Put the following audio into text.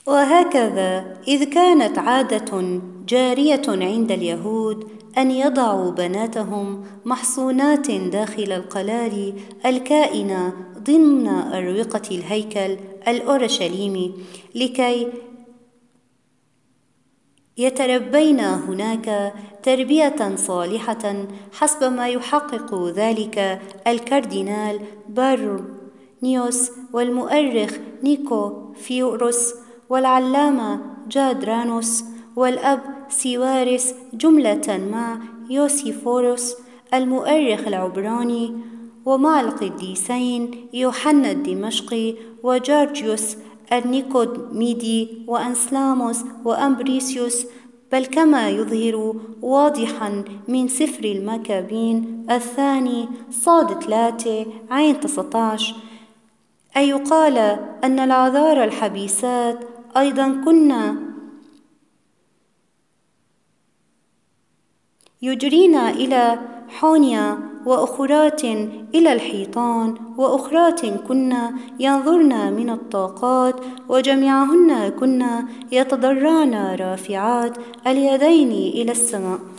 وهكذا إذ كانت عادة جارية عند اليهود أن يضعوا بناتهم محصونات داخل القلال الكائنة ضمن أروقة الهيكل الأورشليمي لكي يتربين هناك تربية صالحة حسب ما يحقق ذلك الكاردينال بارونيوس والمؤرخ نيكو فيوروس والعلامة جادرانوس والأب سيوارس جملة مع يوسيفوروس المؤرخ العبراني ومع القديسين يوحنا الدمشقي وجورجيوس النيكوديميدي وأنسلاموس وأمبريسيوس، بل كما يظهر واضحا من سفر المكابين الثاني صاد 3 عين 19 أي يقال أن العذارى الحبيسات أيضا كنا يجرين إلى حونيا وأخرات إلى الحيطان وأخرات كنا ينظرن من الطاقات وجميعهن كنا يتضرعن رافعات اليدين إلى السماء.